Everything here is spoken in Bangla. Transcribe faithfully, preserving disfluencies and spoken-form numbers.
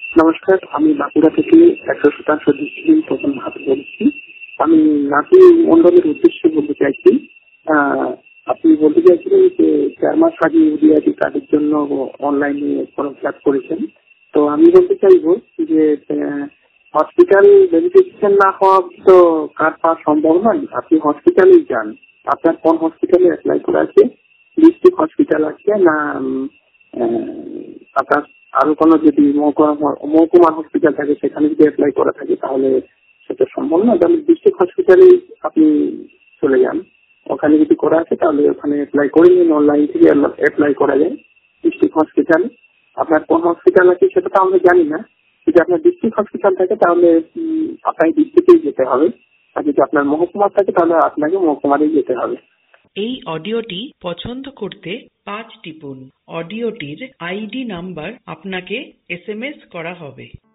নমস্কার, আমি বাঁকুড়া থেকে একশো শতাংশ দৃষ্টিহীন প্রথম ভাবে বলছি। আমি নাতি মন্ডলের উদ্দেশ্যে বলতে চাইছি, আহ, আপনি বলতে চাইছিলেন যে চার মাস আগে ইউডিআইডি কার্ডের জন্য অনলাইনে ফর্ম ফিল আপ করেছেন। তো আমি বলতে চাইবো যে হসপিটাল ভেরিফিকেশন না হওয়া তো কার্ড পাওয়া সম্ভব নয়। আপনি হসপিটালেই যান, আপনার কোন হসপিটালে অ্যাপ্লাই করা আছে, ডিস্ট্রিক্ট হসপিটাল আছে না আপনার আরো কোনো যদি মহকুমার হসপিটাল থাকে সেখানে যদি অ্যাপ্লাই করা থাকে তাহলে সেটা সম্ভব না। তাহলে ডিস্ট্রিক্ট হসপিটালে আপনি চলে যান, ওখানে যদি করা আছে তাহলে ওখানে অ্যাপ্লাই করে নিন। অনলাইন থেকে অ্যাপ্লাই করা যায় ডিস্ট্রিক্ট হসপিটাল। আপনার কোন হসপিটাল আছে সেটা তো আমরা জানি না। যদি আপনার ডিস্ট্রিক্ট হসপিটাল থাকে তাহলে আপনাকে ডিস্ট্রিক্টেই যেতে হবে, আর যদি আপনার মহকুমা থাকে তাহলে আপনাকে মহকুমারেই যেতে হবে। এই অডিওটি পছন্দ করতে পাঁচ টিপুন। অডিওটির আইডি নাম্বার আপনাকে এস এম এস করা হবে।